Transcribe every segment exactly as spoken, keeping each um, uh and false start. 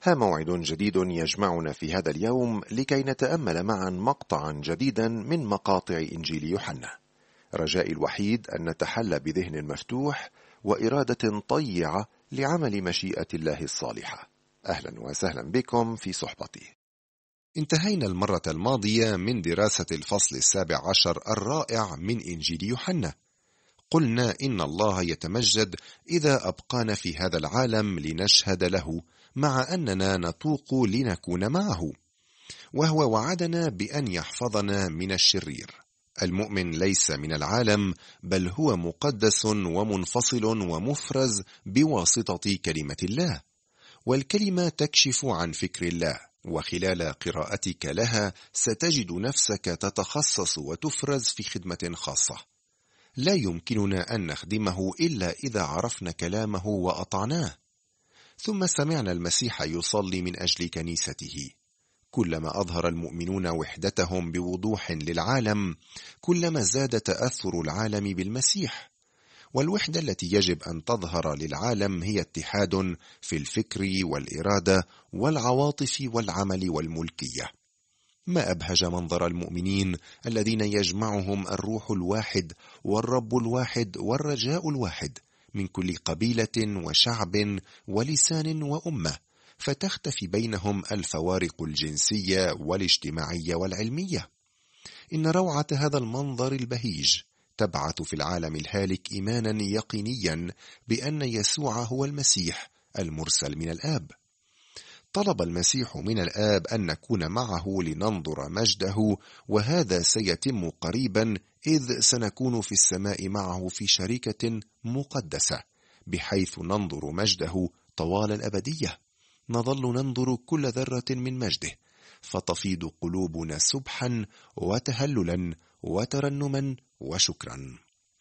ها موعد جديد يجمعنا في هذا اليوم لكي نتأمل معا مقطعا جديدا من مقاطع إنجيل يوحنا. رجائي الوحيد أن نتحلى بذهن مفتوح وإرادة طيعة لعمل مشيئة الله الصالحة. أهلا وسهلا بكم في صحبتي. انتهينا المرة الماضية من دراسة الفصل السابع عشر الرائع من إنجيل يوحنا. قلنا إن الله يتمجد إذا أبقانا في هذا العالم لنشهد له، مع أننا نتوق لنكون معه، وهو وعدنا بأن يحفظنا من الشرير. المؤمن ليس من العالم، بل هو مقدس ومنفصل ومفرز بواسطة كلمة الله، والكلمة تكشف عن فكر الله، وخلال قراءتك لها ستجد نفسك تتخصص وتفرز في خدمة خاصة. لا يمكننا أن نخدمه إلا إذا عرفنا كلامه وأطعناه. ثم سمعنا المسيح يصلي من أجل كنيسته. كلما أظهر المؤمنون وحدتهم بوضوح للعالم، كلما زاد تأثر العالم بالمسيح. والوحدة التي يجب أن تظهر للعالم هي اتحاد في الفكر والإرادة والعواطف والعمل والملكية. ما أبهج منظر المؤمنين الذين يجمعهم الروح الواحد والرب الواحد والرجاء الواحد من كل قبيلة وشعب ولسان وأمة، فتختفي بينهم الفوارق الجنسية والاجتماعية والعلمية. إن روعة هذا المنظر البهيج تبعث في العالم الهالك إيمانا يقينيا بأن يسوع هو المسيح المرسل من الآب. طلب المسيح من الآب أن نكون معه لننظر مجده، وهذا سيتم قريبا، إذ سنكون في السماء معه في شركة مقدسة، بحيث ننظر مجده طوال الأبدية. نظل ننظر كل ذرة من مجده، فتفيض قلوبنا سبحا وتهللا وترنما وشكرا.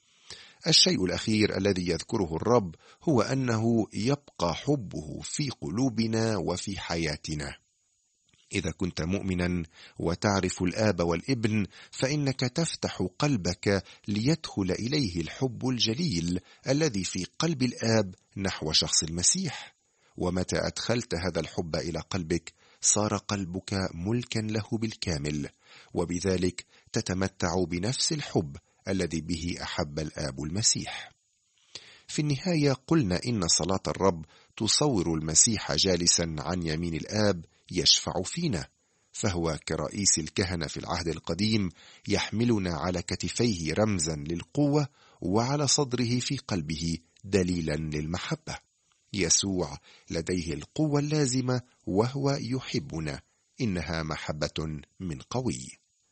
الشيء الأخير الذي يذكره الرب هو أنه يبقى حبه في قلوبنا وفي حياتنا. إذا كنت مؤمنا وتعرف الآب والابن، فإنك تفتح قلبك ليدخل إليه الحب الجليل الذي في قلب الآب نحو شخص المسيح. ومتى أدخلت هذا الحب إلى قلبك، صار قلبك ملكا له بالكامل، وبذلك تتمتع بنفس الحب الذي به أحب الآب المسيح. في النهاية قلنا إن صلاة الرب تصور المسيح جالسا عن يمين الآب يشفع فينا، فهو كرئيس الكهنة في العهد القديم يحملنا على كتفيه رمزا للقوة، وعلى صدره في قلبه دليلا للمحبة. يسوع لديه القوة اللازمة وهو يحبنا، إنها محبة من قوي.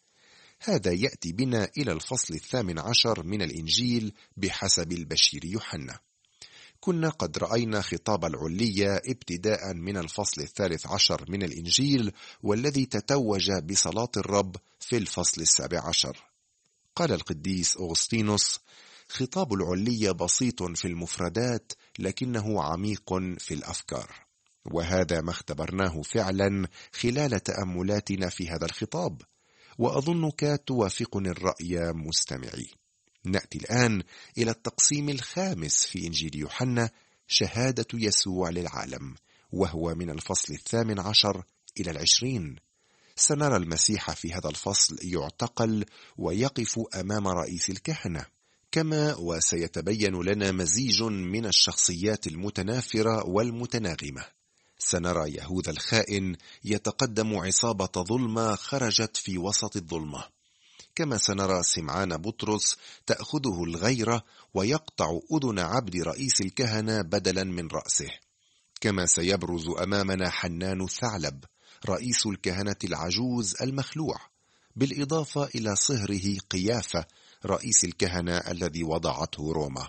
هذا يأتي بنا إلى الفصل الثامن عشر من الإنجيل بحسب البشير يوحنا. كنا قد رأينا خطاب العلية ابتداء من الفصل الثالث عشر من الإنجيل، والذي تتوج بصلاة الرب في الفصل السابع عشر. قال القديس أغسطينوس: خطاب العلية بسيط في المفردات، لكنه عميق في الأفكار. وهذا ما اختبرناه فعلا خلال تأملاتنا في هذا الخطاب، وأظنك توافقني الرأي مستمعي. نأتي الآن إلى التقسيم الخامس في إنجيل يوحنا، شهادة يسوع للعالم، وهو من الفصل الثامن عشر إلى العشرين. سنرى المسيح في هذا الفصل يعتقل ويقف أمام رئيس الكهنة، كما وسيتبين لنا مزيج من الشخصيات المتنافرة والمتناغمة. سنرى يهوذا الخائن يتقدم عصابة ظلمة خرجت في وسط الظلمة، كما سنرى سمعان بطرس تأخذه الغيرة ويقطع أذن عبد رئيس الكهنة بدلا من رأسه، كما سيبرز أمامنا حنان الثعلب رئيس الكهنة العجوز المخلوع، بالإضافة إلى صهره قيافة رئيس الكهنة الذي وضعته روما.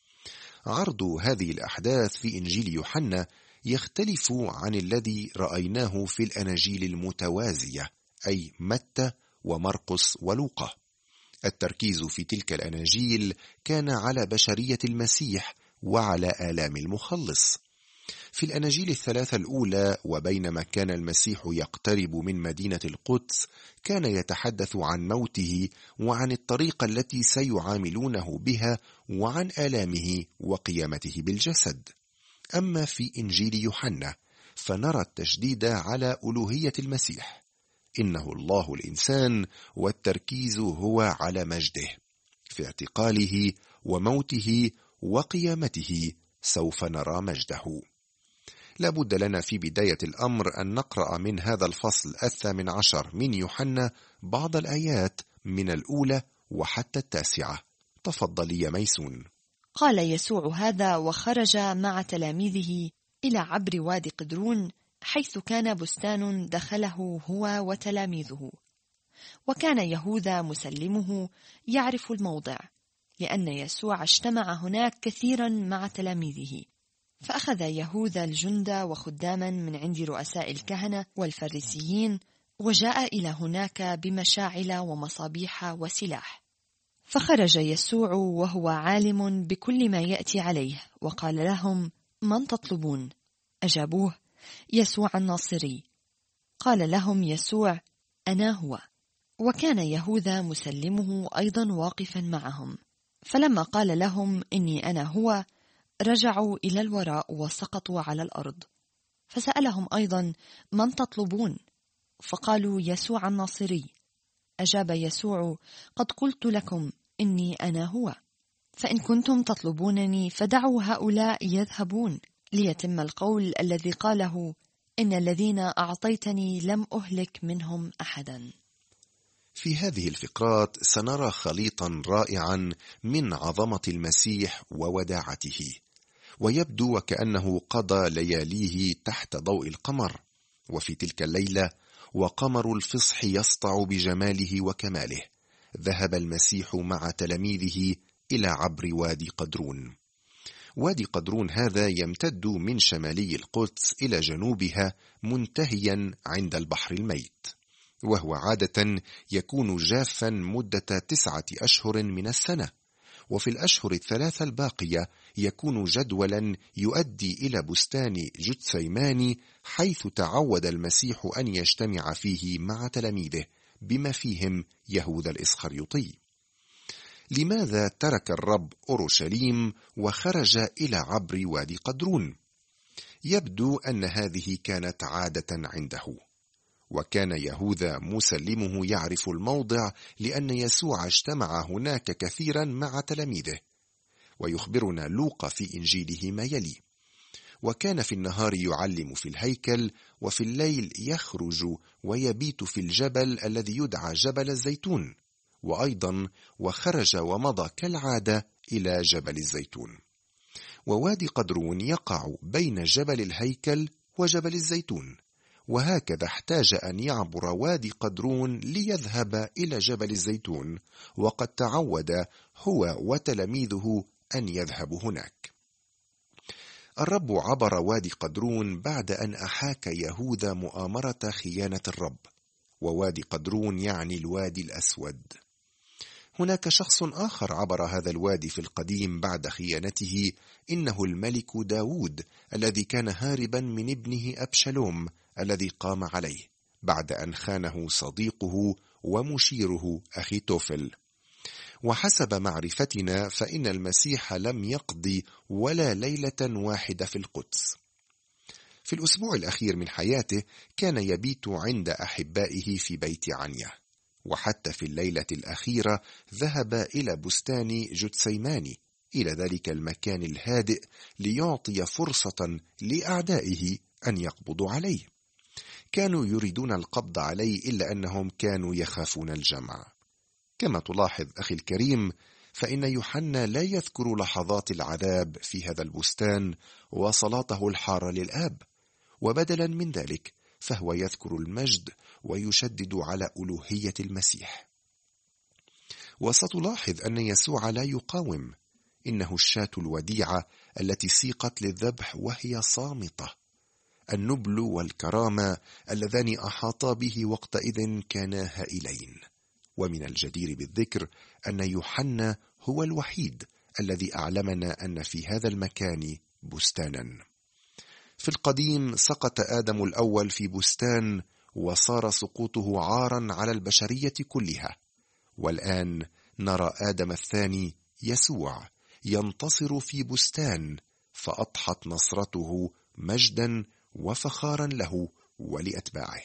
عرض هذه الأحداث في إنجيل يوحنا يختلف عن الذي رأيناه في الأناجيل المتوازية، أي متى ومرقس ولوقا. التركيز في تلك الأناجيل كان على بشرية المسيح وعلى آلام المخلص. في الأناجيل الثلاثة الأولى، وبينما كان المسيح يقترب من مدينة القدس، كان يتحدث عن موته وعن الطريقة التي سيعاملونه بها وعن آلامه وقيامته بالجسد. أما في إنجيل يوحنا فنرى التشديد على ألوهية المسيح، إنه الله الإنسان، والتركيز هو على مجده في اعتقاله وموته وقيامته. سوف نرى مجده. لا بد لنا في بداية الأمر أن نقرأ من هذا الفصل الثامن عشر من يوحنا بعض الآيات من الأولى وحتى التاسعة. تفضلي يا ميسون. قال يسوع هذا وخرج مع تلاميذه إلى عبر وادي قدرون، حيث كان بستان دخله هو وتلاميذه. وكان يهوذا مسلمه يعرف الموضع، لأن يسوع اجتمع هناك كثيرا مع تلاميذه. فأخذ يهوذا الجند وخداما من عند رؤساء الكهنة والفريسيين، وجاء إلى هناك بمشاعل ومصابيح وسلاح. فخرج يسوع وهو عالم بكل ما يأتي عليه، وقال لهم: من تطلبون؟ أجابوه: يسوع الناصري. قال لهم يسوع: أنا هو. وكان يهوذا مسلمه أيضا واقفا معهم. فلما قال لهم: إني أنا هو، رجعوا إلى الوراء وسقطوا على الأرض. فسألهم أيضا: من تطلبون؟ فقالوا: يسوع الناصري. أجاب يسوع: قد قلت لكم إني أنا هو. فإن كنتم تطلبونني فدعوا هؤلاء يذهبون، ليتم القول الذي قاله: إن الذين أعطيتني لم أهلك منهم أحدا. في هذه الفقرات سنرى خليطا رائعا من عظمة المسيح ووداعته، ويبدو وكأنه قضى لياليه تحت ضوء القمر. وفي تلك الليلة وقمر الفصح يسطع بجماله وكماله، ذهب المسيح مع تلاميذه إلى عبر وادي قدرون. وادي قدرون هذا يمتد من شمالي القدس إلى جنوبها، منتهيا عند البحر الميت، وهو عادة يكون جافا مدة تسعة أشهر من السنة، وفي الأشهر الثلاثة الباقية يكون جدولا يؤدي إلى بستان جثيماني، حيث تعود المسيح أن يجتمع فيه مع تلاميذه بما فيهم يهوذا الإسخريوطي. لماذا ترك الرب أورشليم وخرج إلى عبر وادي قدرون؟ يبدو أن هذه كانت عادة عنده، وكان يهوذا مسلمه يعرف الموضع، لأن يسوع اجتمع هناك كثيرا مع تلاميذه. ويخبرنا لوقا في إنجيله ما يلي: وكان في النهار يعلم في الهيكل، وفي الليل يخرج ويبيت في الجبل الذي يدعى جبل الزيتون، وأيضا وخرج ومضى كالعادة إلى جبل الزيتون. ووادي قدرون يقع بين جبل الهيكل وجبل الزيتون، وهكذا احتاج أن يعبر وادي قدرون ليذهب إلى جبل الزيتون، وقد تعود هو وتلاميذه أن يذهبوا هناك. الرب عبر وادي قدرون بعد أن أحاك يهوذا مؤامرة خيانة الرب، ووادي قدرون يعني الوادي الأسود. هناك شخص آخر عبر هذا الوادي في القديم بعد خيانته، إنه الملك داود الذي كان هاربا من ابنه أبشالوم الذي قام عليه بعد أن خانه صديقه ومشيره أخيتوفل. وحسب معرفتنا فإن المسيح لم يقضي ولا ليلة واحدة في القدس. في الأسبوع الأخير من حياته كان يبيت عند أحبائه في بيت عنيا، وحتى في الليلة الأخيرة ذهب إلى بستان جثيماني، إلى ذلك المكان الهادئ، ليعطي فرصة لأعدائه أن يقبضوا عليه. كانوا يريدون القبض عليه، إلا أنهم كانوا يخافون الجمع. كما تلاحظ أخي الكريم، فإن يوحنا لا يذكر لحظات العذاب في هذا البستان وصلاته الحارة للآب، وبدلا من ذلك فهو يذكر المجد ويشدد على ألوهية المسيح. وستلاحظ أن يسوع لا يقاوم، إنه الشاة الوديعة التي سيقت للذبح وهي صامتة. النبل والكرامة اللذان أحاطا به وقتئذ كانا هائلين. ومن الجدير بالذكر أن يوحنا هو الوحيد الذي أعلمنا أن في هذا المكان بستانا. في القديم سقط آدم الأول في بستان، وصار سقوطه عارا على البشرية كلها، والآن نرى آدم الثاني يسوع ينتصر في بستان، فأضحت نصرته مجدا وفخارا له ولأتباعه.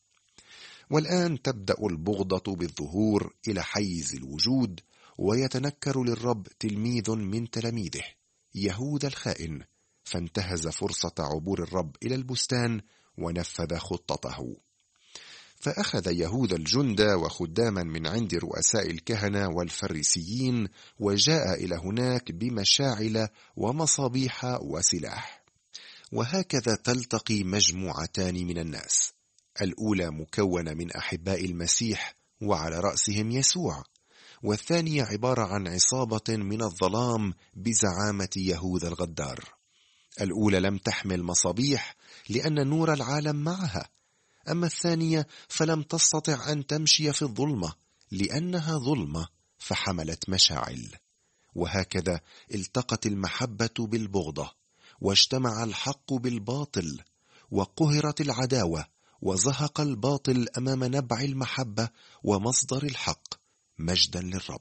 والآن تبدأ البغضة بالظهور إلى حيز الوجود، ويتنكر للرب تلميذ من تلاميذه يهوذا الخائن، فانتهز فرصة عبور الرب إلى البستان ونفذ خطته. فأخذ يهوذا الجند وخداما من عند رؤساء الكهنة والفريسيين، وجاء إلى هناك بمشاعل ومصابيح وسلاح. وهكذا تلتقي مجموعتان من الناس، الأولى مكونة من أحباء المسيح وعلى رأسهم يسوع، والثانية عبارة عن عصابة من الظلام بزعامة يهوذا الغدار. الأولى لم تحمل مصابيح لأن نور العالم معها، أما الثانية فلم تستطع أن تمشي في الظلمة لأنها ظلمة فحملت مشاعل. وهكذا التقت المحبة بالبغضة، واجتمع الحق بالباطل، وقهرت العداوة، وزهق الباطل أمام نبع المحبة ومصدر الحق. مجدا للرب.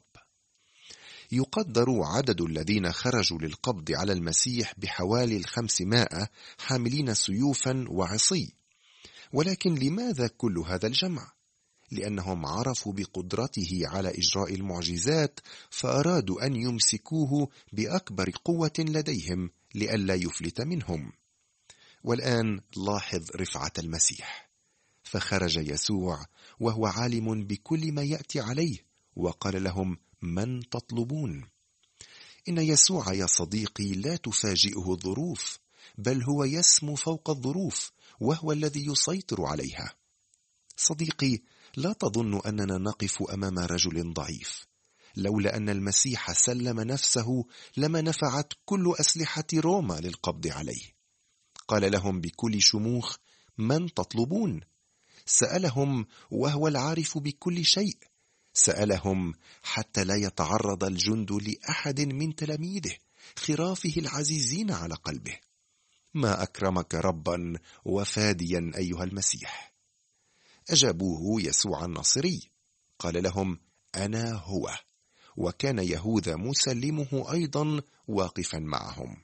يقدر عدد الذين خرجوا للقبض على المسيح بحوالي الخمسمائة حاملين سيوفا وعصي. ولكن لماذا كل هذا الجمع؟ لأنهم عرفوا بقدرته على إجراء المعجزات، فأرادوا أن يمسكوه بأكبر قوة لديهم لئلا يفلت منهم. والآن لاحظ رفعة المسيح. فخرج يسوع وهو عالم بكل ما يأتي عليه، وقال لهم: من تطلبون؟ إن يسوع يا صديقي لا تفاجئه الظروف، بل هو يسمو فوق الظروف، وهو الذي يسيطر عليها. صديقي، لا تظن أننا نقف أمام رجل ضعيف. لولا أن المسيح سلم نفسه لما نفعت كل أسلحة روما للقبض عليه. قال لهم بكل شموخ: من تطلبون؟ سألهم وهو العارف بكل شيء. سألهم حتى لا يتعرض الجند لأحد من تلاميذه، خرافه العزيزين على قلبه. ما أكرمك ربا وفاديا أيها المسيح. أجابوه يسوع الناصري. قال لهم: أنا هو. وكان يهوذا مسلمه أيضا واقفا معهم.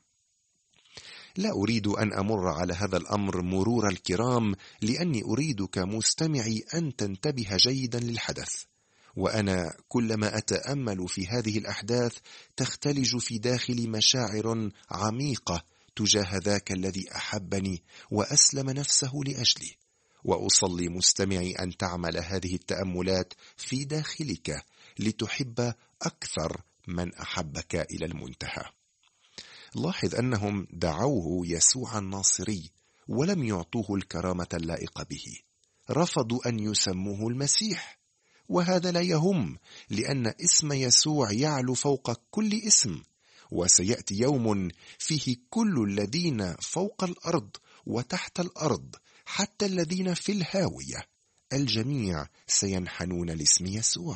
لا أريد أن أمر على هذا الأمر مرور الكرام، لأني أريدك مستمعي أن تنتبه جيدا للحدث. وأنا كلما أتأمل في هذه الأحداث تختلج في داخلي مشاعر عميقة تجاه ذاك الذي أحبني وأسلم نفسه لأجلي. وأصلي مستمعي أن تعمل هذه التأملات في داخلك لتحب أكثر من أحبك إلى المنتهى. لاحظ أنهم دعوه يسوع الناصري ولم يعطوه الكرامة اللائقة به. رفضوا أن يسموه المسيح، وهذا لا يهم، لأن اسم يسوع يعلو فوق كل اسم. وسيأتي يوم فيه كل الذين فوق الأرض وتحت الأرض، حتى الذين في الهاوية، الجميع سينحنون لاسم يسوع.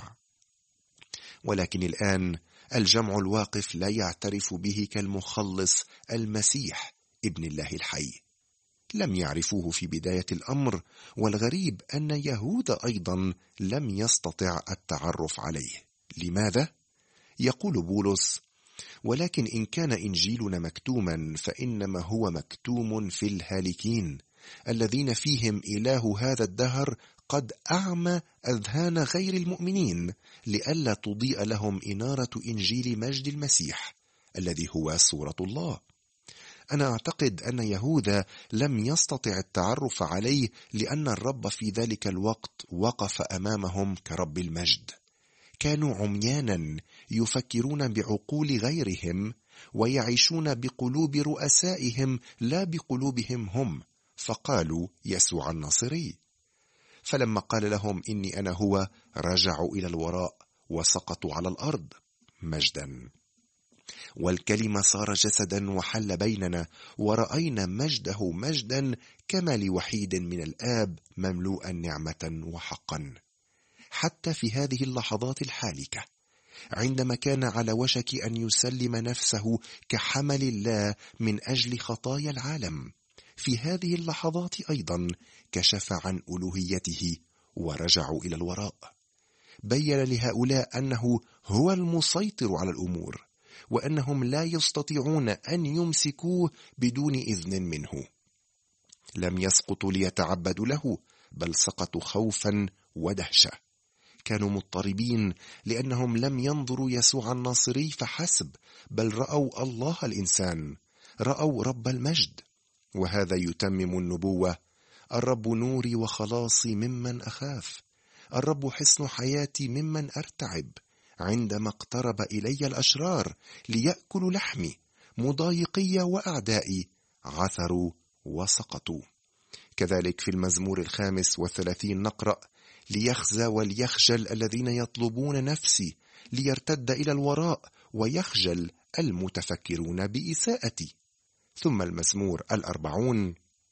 ولكن الآن الجمع الواقف لا يعترف به كالمخلص المسيح ابن الله الحي. لم يعرفوه في بداية الأمر، والغريب أن يهوذا أيضا لم يستطع التعرف عليه. لماذا؟ يقول بولس: ولكن إن كان إنجيلنا مكتوما فإنما هو مكتوم في الهالكين الذين فيهم إله هذا الدهر قد أعمى أذهان غير المؤمنين، لئلا تضيء لهم إنارة إنجيل مجد المسيح الذي هو صورة الله. أنا أعتقد أن يهوذا لم يستطع التعرف عليه لأن الرب في ذلك الوقت وقف أمامهم كرب المجد. كانوا عميانا يفكرون بعقول غيرهم ويعيشون بقلوب رؤسائهم لا بقلوبهم هم، فقالوا يسوع الناصري. فلما قال لهم إني أنا هو، رجعوا إلى الوراء وسقطوا على الأرض. مجدا. والكلمة صار جسدا وحل بيننا، ورأينا مجده مجدا كما لوحيد من الآب مملوءا نعمة وحقا. حتى في هذه اللحظات الحالكة، عندما كان على وشك أن يسلم نفسه كحمل الله من أجل خطايا العالم، في هذه اللحظات أيضا كشف عن ألوهيته ورجعوا إلى الوراء. بين لهؤلاء أنه هو المسيطر على الأمور، وأنهم لا يستطيعون أن يمسكوه بدون إذن منه. لم يسقطوا ليتعبدوا له، بل سقطوا خوفا ودهشة. كانوا مضطربين لأنهم لم ينظروا يسوع الناصري فحسب، بل رأوا الله الإنسان، رأوا رب المجد. وهذا يتمم النبوة: الرب نوري وخلاصي ممن أخاف، الرب حصن حياتي ممن أرتعب. عندما اقترب إلي الأشرار ليأكلوا لحمي، مضايقي وأعدائي عثروا وسقطوا. كذلك في المزمور الخامس والثلاثين نقرأ: ليخزى وليخجل الذين يطلبون نفسي، ليرتد إلى الوراء ويخجل المتفكرون بإساءتي. ثم المزمور الأربعون: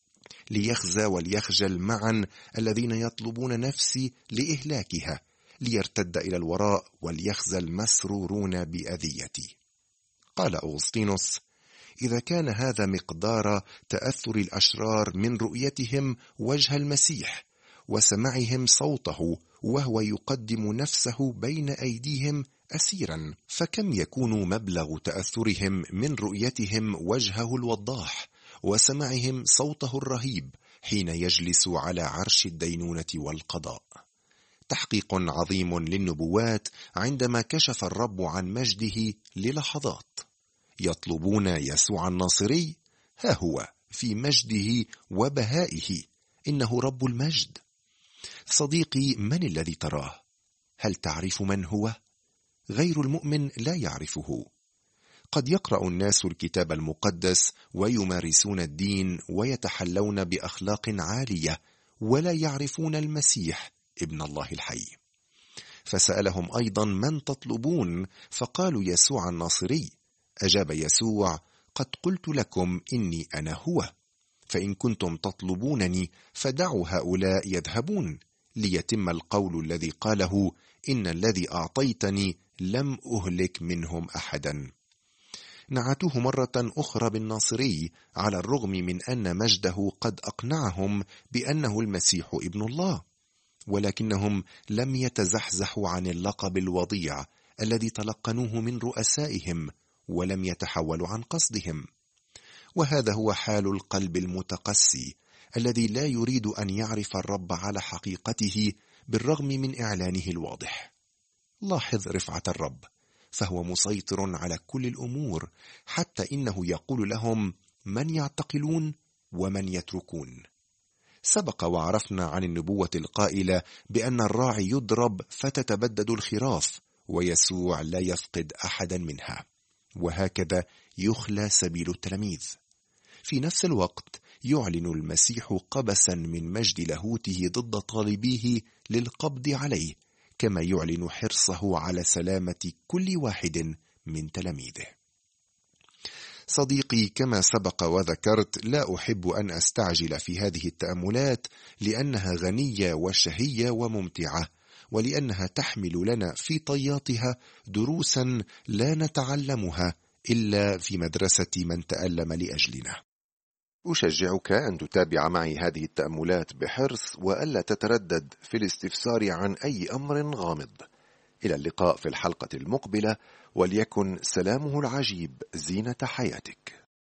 ليخزى وليخجل معا الذين يطلبون نفسي لإهلاكها، ليرتد إلى الوراء وليخزى المسرورون بأذيتي. قال أغسطينوس: إذا كان هذا مقدار تأثر الأشرار من رؤيتهم وجه المسيح وسمعهم صوته وهو يقدم نفسه بين أيديهم أسيرا، فكم يكون مبلغ تأثرهم من رؤيتهم وجهه الوضاح وسمعهم صوته الرهيب حين يجلس على عرش الدينونة والقضاء. تحقيق عظيم للنبوات عندما كشف الرب عن مجده للحظات. يطلبون يسوع الناصري، ها هو في مجده وبهائه، إنه رب المجد. صديقي، من الذي تراه؟ هل تعرف من هو؟ غير المؤمن لا يعرفه. قد يقرأ الناس الكتاب المقدس ويمارسون الدين ويتحلون بأخلاق عالية، ولا يعرفون المسيح ابن الله الحي. فسألهم أيضا: من تطلبون؟ فقالوا: يسوع الناصري. أجاب يسوع: قد قلت لكم إني أنا هو، فإن كنتم تطلبونني فدعوا هؤلاء يذهبون، ليتم القول الذي قاله: إن الذي أعطيتني لم أهلك منهم أحدا. نعتوه مرة أخرى بالناصري، على الرغم من أن مجده قد أقنعهم بأنه المسيح ابن الله، ولكنهم لم يتزحزحوا عن اللقب الوضيع الذي تلقنوه من رؤسائهم، ولم يتحولوا عن قصدهم. وهذا هو حال القلب المتقسي الذي لا يريد أن يعرف الرب على حقيقته بالرغم من إعلانه الواضح. لاحظ رفعة الرب، فهو مسيطر على كل الأمور، حتى إنه يقول لهم: من يعتقلون ومن يتركون. سبق وعرفنا عن النبوة القائلة بأن الراعي يضرب فتتبدد الخراف، ويسوع لا يفقد أحدا منها، وهكذا يخلى سبيل التلاميذ. في نفس الوقت يعلن المسيح قبسا من مجد لاهوته ضد طالبيه للقبض عليه، كما يعلن حرصه على سلامة كل واحد من تلاميذه. صديقي، كما سبق وذكرت، لا أحب أن أستعجل في هذه التأملات، لأنها غنية وشهية وممتعة، ولأنها تحمل لنا في طياتها دروسا لا نتعلمها إلا في مدرسة من تألم لأجلنا. أشجعك أن تتابع معي هذه التأملات بحرص، وألا تتردد في الاستفسار عن أي أمر غامض. إلى اللقاء في الحلقة المقبلة، وليكن سلامه العجيب زينة حياتك.